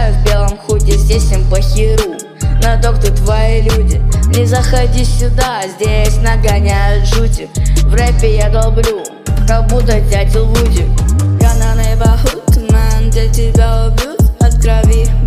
Встречаю в белом худе, здесь им похеру на то, кто твои люди. Не заходи сюда, здесь нагоняют жути. В рэпе я долблю, как будто дятел Вуди. Я на neighborhood, man, где тебя убьют от крови.